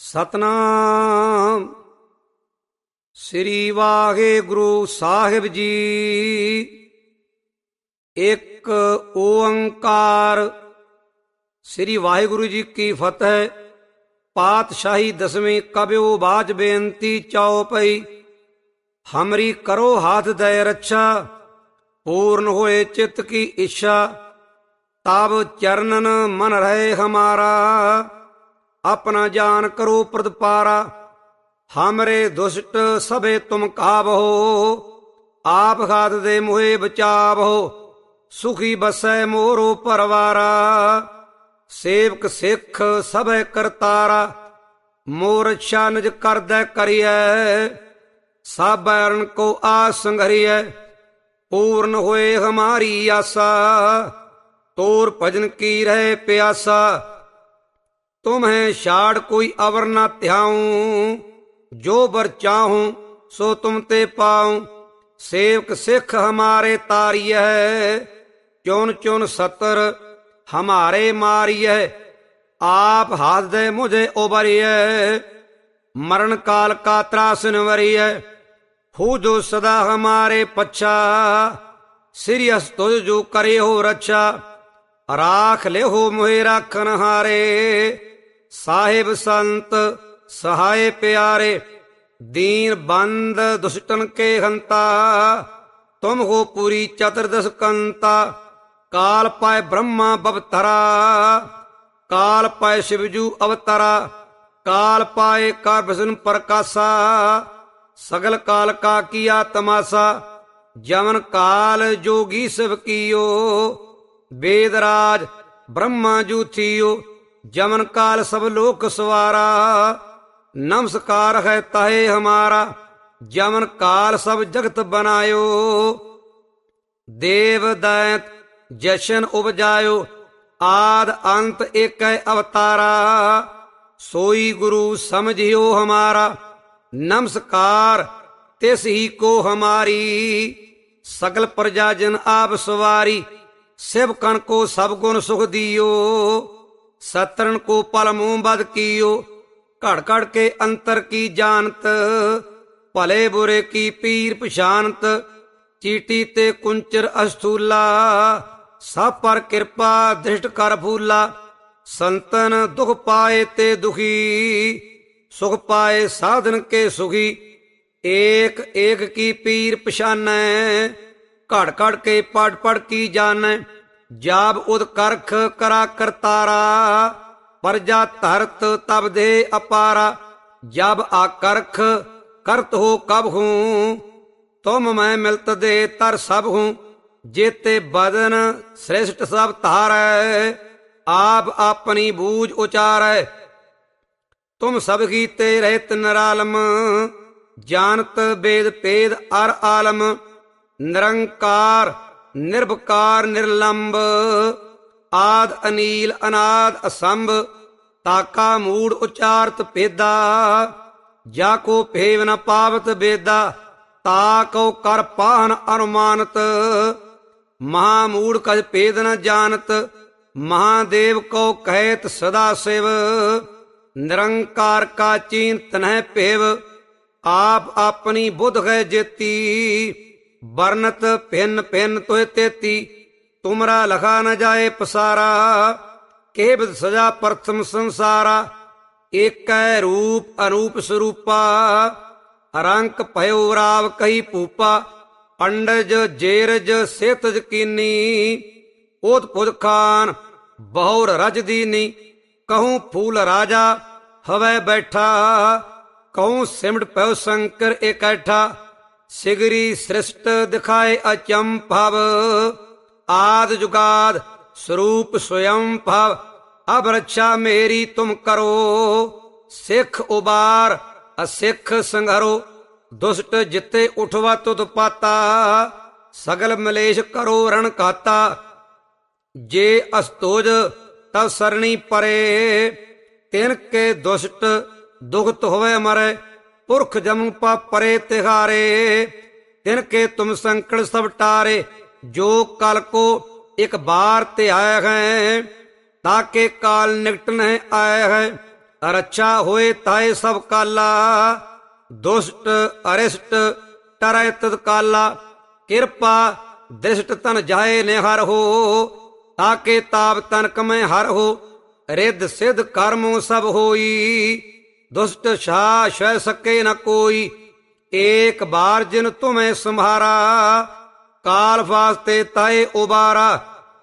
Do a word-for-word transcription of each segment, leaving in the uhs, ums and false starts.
ਸਤਨਾਮ ਸ੍ਰੀ ਵਾਹਿਗੁਰੂ ਸਾਹਿਬ ਜੀ। ਇੱਕ ਓੰਕਾਰ। ਸ੍ਰੀ ਵਾਹਿਗੁਰੂ ਜੀ ਕੀ ਫਤਿਹ। ਪਾਤਸ਼ਾਹੀ ਦਸਵੀਂ ਕਬਿਓ ਬਾਜ ਬੇਨਤੀ ਚਉਪਈ। ਹਮਰੀ ਕਰੋ ਹਾਥ ਦਇ ਰੱਛਾ, ਪੂਰਨ ਹੋਏ ਚਿੱਤ ਕੀ ਇੱਛਾ। ਤਬ ਚਰਨਨ ਮਨ ਰਹੇ ਹਮਾਰਾ, ਆਪਣਾ ਜਾਨ ਕਰੋ ਪ੍ਰਤਪਾਰਾ। ਹਮਰੇ ਦੁਸ਼ਟ ਸਭੇ ਤੁਮ ਕਾਬਹੋ, ਆਪ ਘਾਤ ਦੇ ਮੋਹਿ ਬਚਾਵਹੋ। ਸੁਖੀ ਬਸੈ ਮੋਰੋ ਪਰਵਾਰਾ, ਸੇਵਕ ਸਿੱਖ ਸਭੈ ਕਰਤਾਰਾ। ਮੋਰ ਰਛਾ ਨਿਜ ਕਰਦੈ ਕਰੀਐ, ਸਭ ਅਰਨ ਕੋ ਆਸ ਸੰਘਰੀਐ। ਪੂਰਨ ਹੋਏ ਹਮਾਰੀ ਆਸਾ, ਤੋਰ ਭਜਨ ਕੀ ਰਹੇ ਪਿਆਸਾ। ਤੁਮਹਿ ਛਾੜ ਕੋਈ ਅਵਰ ਨਾ ਧਿਆਉ, ਜੋ ਬਰ ਚਾਹੂੰ ਸੋ ਤੁਮ ਤੇ ਪਾਉ। ਸੇਵਕ ਸਿੱਖ ਹਮਾਰੇ ਤਾਰੀਐ, ਚੁਨ ਚੁਨ ਸਤਰ ਹਮਾਰੇ ਮਾਰੀਐ। ਆਪ ਹਾਥ ਦੇ ਮੁਝੇ ਉਬਰੀਐ, ਮਰਨ ਕਾਲ ਕਾ ਤਰਾਸਨ ਵਰੀਐ। ਹੋ ਜੋ ਸਦਾ ਹਮਾਰੇ ਪੱਛਾ, ਸਿਰਿਅਸ ਤੁਝ ਜੋ ਕਰੇ ਹੋ ਰੱਛਾ। ਰਾਖ ਲਿਓ ਮੋਹਿ ਰਾਖਨ ਹਾਰੇ, ਸਾਹਿਬ ਸੰਤ ਸਹਾਏ ਪਿਆਰੇ। ਦੀਨ ਬੰਦ ਦੁਸ਼ਟਨ ਕੇ ਹੰਤਾ, ਤੁਮ ਹੋ ਪੂਰੀ ਚਤੁਰਦਸ ਕੰਤਾ। ਕਾਲ ਪਾਏ ਬ੍ਰਹਮਾ ਬਵਤਰਾ, ਕਾਲ ਪਾਏ ਸ਼ਿਵਜੂ ਅਵਤਰਾ। ਕਾਲ ਪਾਏ ਕਰ ਵਿਸ਼ਨ ਪ੍ਰਕਾਸ਼ਾ, ਸਗਲ ਕਾਲ ਕਾ ਕੀਆ ਤਮਾਸਾ। ਜਮਨ ਕਾਲ ਜੋਗੀ ਸਿਵ ਕੀਓ, वेद राज ब्रह्मा जू थियो। जमन काल सब लोक सवारा, नमस्कार है तहे हमारा। जमन काल सब जगत बनायो, देव दैत जशन उपजायो। आद अंत एक अवतारा, सोई गुरु समझियो हमारा। नमस्कार तिस ही को हमारी, सकल प्रजा जन आप सवारी। शिव कण को सब गुण सुख दियो, सतरन को पल मुंह बद कियो। घड़ घड़ के अंतर की जानत, भले बुरे की पीर पछानत। चीटी ते कुंचर अस्थूला, सब पर कृपा दृष्ट कर फूला। संतन दुख पाए ते दुखी, सुख पाए साधन के सुखी। एक एक की पीर पछानै, घड़ घड़ के पढ़ पढ़ की जानै। जाब उद करख करा करतारा, प्रजा धरत तब दे अपारा। जब आकरख करत हो कब हूँ, तुम मैं मिलत दे तर सब हूँ। जेते बदन श्रेष्ठ सब तारै, आप अपनी बूझ उचारै। तुम सब गीते रहत निरालम, जानत वेद पेद अर आलम। निरंकार निर्विकार निर्लंब, आद अनील अनाद असंभ। ताका मूड उचारत भेदा, जाको भेव न पावत बेदा। ताको कर पाहन अनुमानत, महामूड कज भेद न जानत। महादेव को कहत सदा शिव, निरंकार का चिंत न पेव। आप अपनी बुध है जेती, बरनत भिन्न भिन्न तुह तेती। तुमरा लखा न जाए पसारा, केवद सजा प्रथम संसारा। एक रूप अनूप स्वरूपा, रंक भयो राव कही पूपा। पंडज जेरज सेतज कीनी, ओत पुद खान बहुर रज दीनी। कहूँ फूल राजा हवै बैठा, कहूँ सिमट पयो शंकर इकैठा। सिगरी सृष्ट दिखाए अचंभव, आद जुगाद स्वरूप स्वयं भव। अब रक्षा मेरी तुम करो, सिख उबार असिख संघरो। दुष्ट जिते उठवा तुद पाता, सगल मलेश करो रण कहता। जे अस्तोज तब सरणी परे, तिनके दुष्ट दुखत होवे मरे। पुरख जमन पा परे तिहारे, तिनके तुम संकट सब टारे। जो कल को एक बार ते आए हैं, ताके काल निकट नहीं आए हैं। ਰੱਛਾ ਹੋਏ ਤਾਏ ਸਭ ਕਾਲਾ, ਦੁਸ਼ਟ ਅਰਿਸ਼ਟ ਟਰੈ ਤਦ ਕਾਲਾ, ਕਿਰਪਾ ਦ੍ਰਿਸ਼ਟ ਤਨ ਜਾਏ ਨਿਹਰ ਹੋ, ਤਾਕੇ ਤਾਪ ਤਨਕ ਮੈਂ ਹਰ ਹੋ, ਰਿੱਧ ਸਿੱਧ ਕਰਮੋ ਸਭ ਹੋਈ, ਦੁਸ਼ਟ ਛਾ ਛੈ ਸਕੇ ਨ ਕੋਈ, ਏਕ ਬਾਰ ਜਿਨ ਤੁਮੈ ਸੰਭਾਰਾ, ਕਾਲ ਫਾਸਤੇ ਤਾਏ ਉਬਾਰਾ,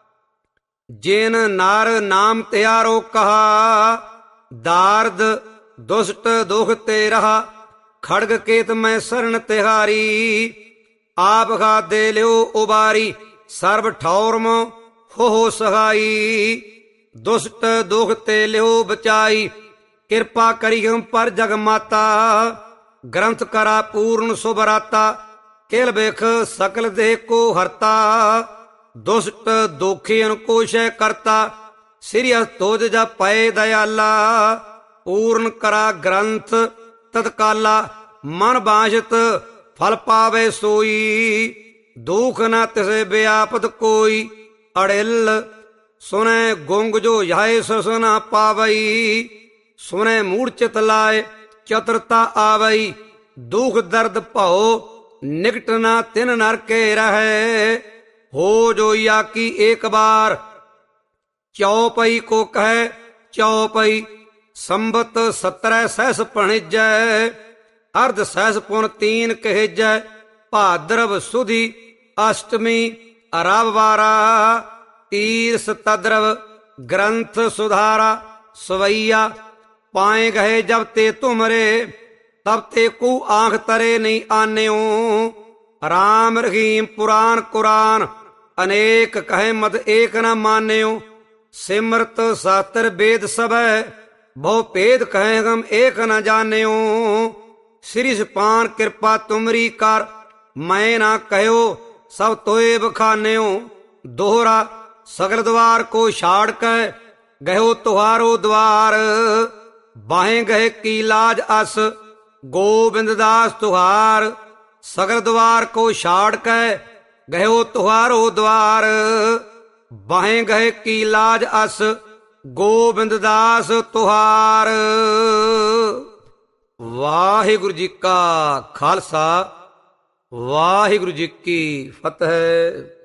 ਜਿਨ ਨਰ ਨਾਮ ਤਿਆਰੋ ਕਹਾ, ਦਾਰਦ ਦੁਸ਼ਟ ਦੁਖ ਤੇ ਰਹਾ, ਖੜਗ ਕੇਤ ਮੈਂ ਸਰਨ ਤਿਹਾਰੀ, ਆਪ ਖਾਦੇ ਲਿਓ ਉਬਾਰੀ, ਸਰਬ ਠੌਰਮ ਹੋ ਹੋ ਸਹਾਈ, ਦੁਸ਼ਟ ਦੁਖ ਤੇ ਲਿਓ ਬਚਾਈ, ਕਿਰਪਾ ਕਰੀ ਹਮ ਪਰ ਜਗ ਮਾਤਾ, ਗ੍ਰੰਥ ਕਰਾ ਪੂਰਨ ਸੁਭਰਾਤਾ, ਕਿਲ ਬਿਖ ਸਕਲ ਦੇਹ ਕੋ ਹਰਤਾ, ਦੁਸ਼ਟ ਦੋਖੀਨ ਕੋ ਸ਼ੈ ਕਰਤਾ, ਸ੍ਰੀ ਹਰਿ ਤੋਜ ਜਪੈ ਦਇਆਲਾ, ਪੂਰਨ ਕਰਾ ਗ੍ਰੰਥ ਤਤਕਾਲਾ, ਮਨ ਬਾਸ਼ਤ ਫਲ ਪਾਵੇ ਸੋਈ, ਦੁਖ ਨ ਤਿਸੈ ਵਿਆਪਤ ਕੋਈ, ਅੜਿਲ ਸੁਨੈ ਗੁੰਗ ਜੋ ਜਾਏ ਸਸ ਨ ਪਾਵਈ, ਸੁਨੈ ਮੂੜ ਚਿਤ ਲਾਏ ਚਤੁਰਤਾ ਆਵਈ, ਦੁਖ ਦਰਦ ਭਉ ਨਿਕਟ ਨਾ ਤਿਨ ਨਰ ਕੇ ਰਹੈ, ਹੋ ਜੋ ਆਕੀ ਏਕ ਬਾਰ, ਚਉਪਈ ਕੋ ਕਹੈ ਚਉਪਈ, ਸੰਬਤ ਸਤਰੈ ਸਹਿਸ ਭਣਿਜੈ, ਅਰਧ ਸਹਿਸ ਪੁਨ ਤੀਨ ਕਹਿਜੈ, ਭਾਦਰਵ ਸੁਦੀ ਅਸ਼ਟਮੀ ਅਰਵ ਵਾਰਾ, ਤੀਰਸ ਤਦਰਵ ਗ੍ਰੰਥ ਸੁਧਾਰਾ, ਸਵਈਆ ਪਾਏ ਗਏ ਜਬ ਤੇ ਤੁਮਰੇ, ਤਬ ਤੇ ਕੂ ਆਂਖ ਤਰੇ ਨਹੀਂ ਆਨਿਓ, ਰਾਮ ਰਹੀਮ ਪੁਰਾਨ ਕੁਰਾਨ, ਅਨੇਕ ਕਹੇ ਮਦ ਏਕ ਨ ਮਾਨਿਓ, ਸਿਮਰਤ ਸਾਤਰ ਵੇਦ ਸਭੈ, ਬਹੁ ਭੇਦ ਕਹੇ ਹਮ ਏਕ ਨ ਜਾਣਿਓ, ਸ੍ਰੀ ਸਪਾਨ ਕਿਰਪਾ ਤੁਮਰੀ ਕਰ, ਮੈਂ ਨਾ ਕਹਿਓ ਸਭ ਤੋਏ ਬਖਾਨਿਓ, ਦੋਹਰਾ ਸਗਲ ਦਵਾਰ ਕੋ ਛਾੜ ਕੇ ਗਇਓ ਤੁਹਾਰੋ ਦਵਾਰ, ਬਾਹੇ ਗਏ ਕੀ ਲਾਜ ਅਸ ਗੋਬਿੰਦ ਦਾਸ ਤੁਹਾਰ, ਸਗਲ ਦਵਾਰ ਕੋ ਛਾੜ ਕੇ ਗਇਓ ਤੁਹਾਰੋ ਦਵਾਰ, ਬਾਹੇ ਗਏ ਕੀ ਲਾਜ ਅਸ ਗੋਬਿੰਦ ਦਾਸ ਤੁਹਾਰ। ਵਾਹਿਗੁਰੂ ਜੀ ਕਾ ਖਾਲਸਾ, ਵਾਹਿਗੁਰੂ ਜੀ ਕੀ ਫਤਿਹ।